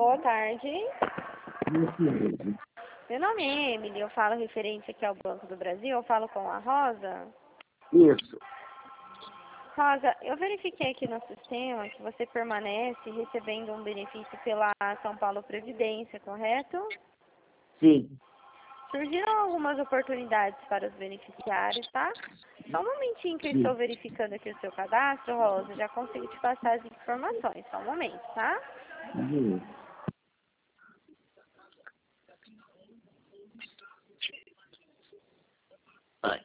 boa tarde. Isso. Meu nome é Emily, eu falo referente aqui ao Banco do Brasil, eu falo com a Rosa. Isso. Rosa, eu verifiquei aqui no sistema que você permanece recebendo um benefício pela São Paulo Previdência, correto? Sim. Surgiram algumas oportunidades para os beneficiários, tá? Só um momentinho que eu estou verificando aqui o seu cadastro, Rosa, já consigo te passar as informações. Só um momento, tá? Uhum. Ai.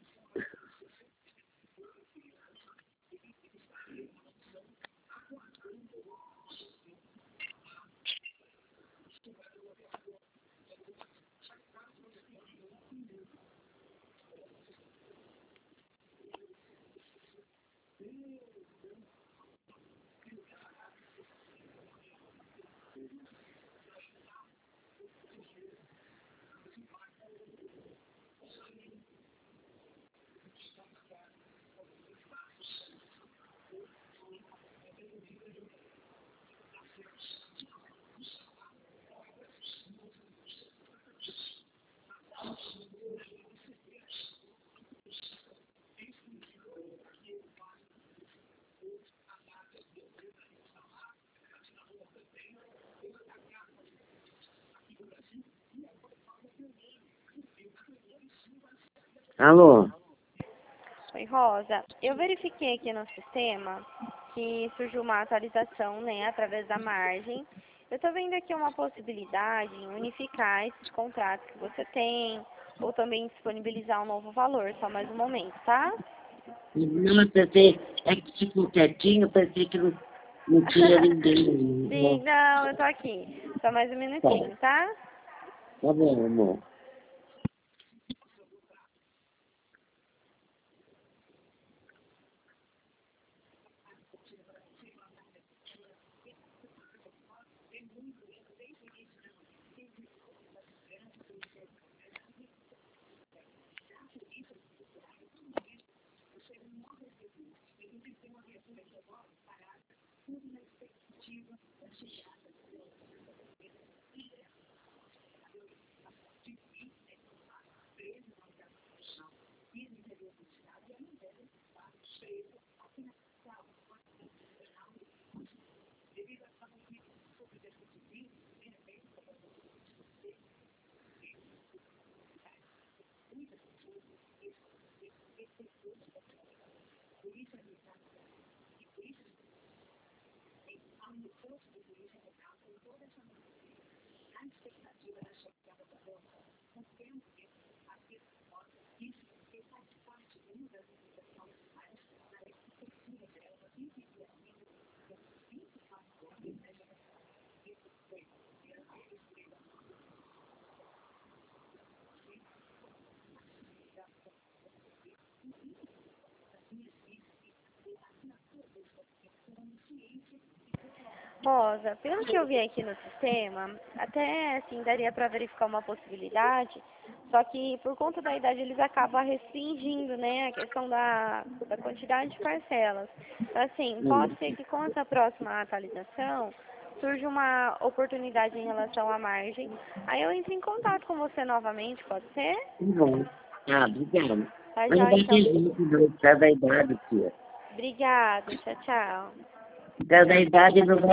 Alô? Oi, Rosa. Eu verifiquei aqui no sistema que surgiu uma atualização, né, através da margem. Eu estou vendo aqui uma possibilidade em unificar esses contratos que você tem, ou também disponibilizar um novo valor, só mais um momento, tá? Não, pensei, é que ficou quietinho, pensei que não tinha ninguém. Sim, não, eu tô aqui. Só mais um minutinho, tá? Tá bom, amor. Rosa, pelo que eu vi aqui no sistema, até assim daria para verificar uma possibilidade, só que por conta da idade eles acabam restringindo, né, a questão da quantidade de parcelas. Então, assim, pode ser que com essa próxima atualização surja uma oportunidade em relação à margem. Aí eu entro em contato com você novamente, pode ser? Tá bom. Ah, obrigada. Tá Mas não já, vai então. ter jeito, não, por causa da idade, tia. Obrigada, tchau, tchau. Por causa da idade não vai